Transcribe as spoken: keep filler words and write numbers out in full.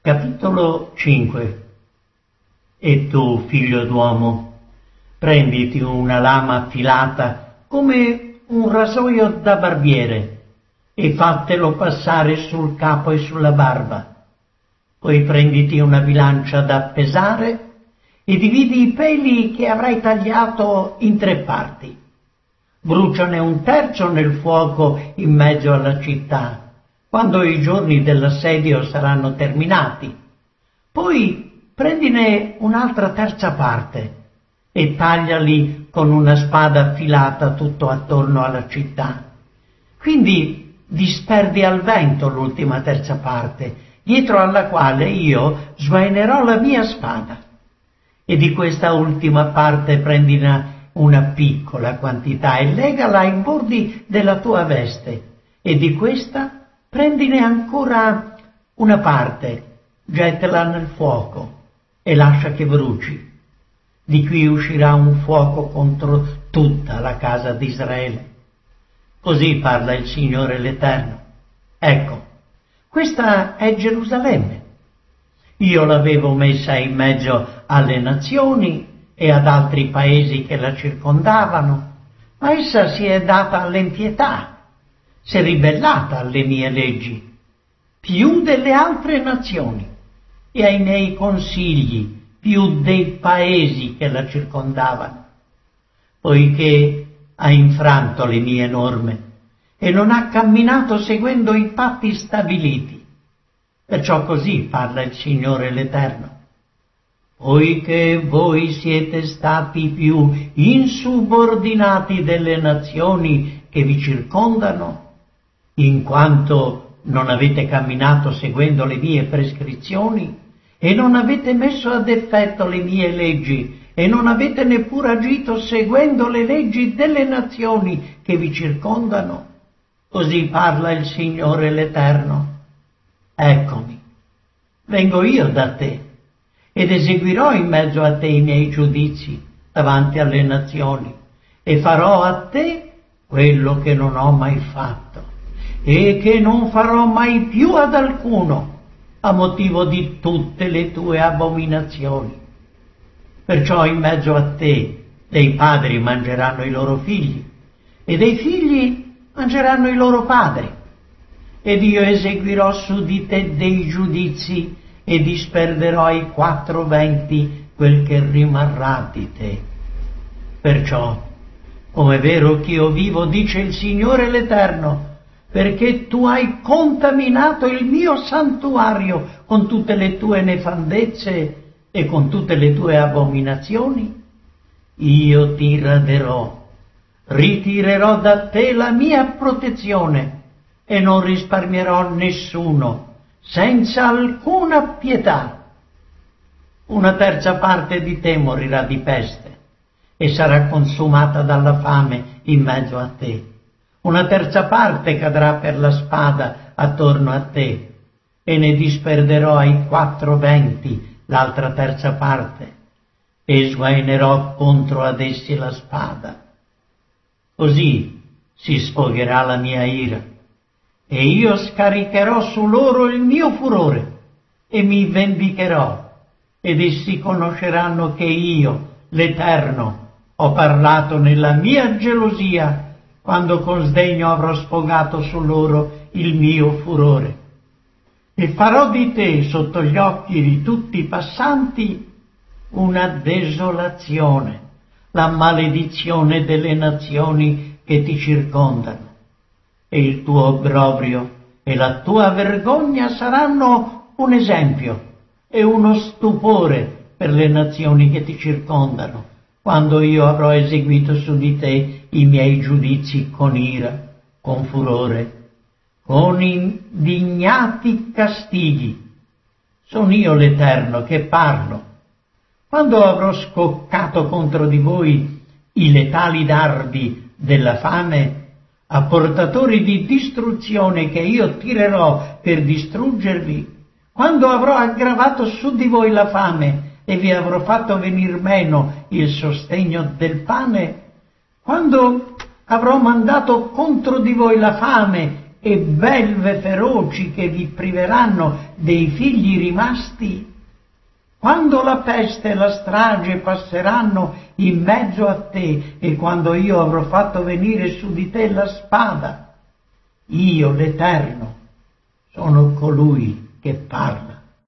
Capitolo cinque. E tu, figlio d'uomo, prenditi una lama affilata come un rasoio da barbiere e fatelo passare sul capo e sulla barba. Poi prenditi una bilancia da pesare e dividi i peli che avrai tagliato in tre parti. Bruciane un terzo nel fuoco in mezzo alla città, quando i giorni dell'assedio saranno terminati. Poi prendine un'altra terza parte e tagliali con una spada affilata tutto attorno alla città. Quindi disperdi al vento l'ultima terza parte, dietro alla quale io sguainerò la mia spada. E di questa ultima parte prendina una piccola quantità e legala ai bordi della tua veste, e di questa prendine ancora una parte, gettala nel fuoco e lascia che bruci. Di qui uscirà un fuoco contro tutta la casa di Israele. Così parla il Signore l'Eterno. Ecco, questa è Gerusalemme. Io l'avevo messa in mezzo alle nazioni e ad altri paesi che la circondavano, ma essa si è data all'impietà, si è ribellata alle mie leggi, più delle altre nazioni, e ai miei consigli, più dei paesi che la circondavano, poiché ha infranto le mie norme e non ha camminato seguendo i patti stabiliti. Perciò così parla il Signore l'Eterno. Poiché voi siete stati più insubordinati delle nazioni che vi circondano, in quanto non avete camminato seguendo le mie prescrizioni e non avete messo ad effetto le mie leggi e non avete neppure agito seguendo le leggi delle nazioni che vi circondano, così parla il Signore l'Eterno. Eccomi, vengo io da te ed eseguirò in mezzo a te i miei giudizi davanti alle nazioni e farò a te quello che non ho mai fatto e che non farò mai più ad alcuno a motivo di tutte le tue abominazioni. Perciò in mezzo a te dei padri mangeranno i loro figli e dei figli mangeranno i loro padri, ed io eseguirò su di te dei giudizi e disperderò ai quattro venti quel che rimarrà di te. Perciò, come è vero che io vivo, dice il Signore l'Eterno, perché tu hai contaminato il mio santuario con tutte le tue nefandezze e con tutte le tue abominazioni, io ti raderò, ritirerò da te la mia protezione e non risparmierò nessuno, senza alcuna pietà. Una terza parte di te morirà di peste e sarà consumata dalla fame in mezzo a te. Una terza parte cadrà per la spada attorno a te e ne disperderò ai quattro venti l'altra terza parte e sguainerò contro ad essi la spada. Così si sfogherà la mia ira e io scaricherò su loro il mio furore e mi vendicherò, ed essi conosceranno che io, l'Eterno, ho parlato nella mia gelosia quando con sdegno avrò sfogato su loro il mio furore. E farò di te sotto gli occhi di tutti i passanti una desolazione, la maledizione delle nazioni che ti circondano. E il tuo obbrobrio e la tua vergogna saranno un esempio e uno stupore per le nazioni che ti circondano, quando io avrò eseguito su di te i miei giudizi con ira, con furore, con indignati castighi. Sono io l'Eterno che parlo. Quando avrò scoccato contro di voi i letali dardi della fame, a portatori di distruzione che io tirerò per distruggervi, quando avrò aggravato su di voi la fame e vi avrò fatto venir meno il sostegno del pane, quando avrò mandato contro di voi la fame e belve feroci che vi priveranno dei figli rimasti? Quando la peste e la strage passeranno in mezzo a te e quando io avrò fatto venire su di te la spada, io l'Eterno sono colui che parla.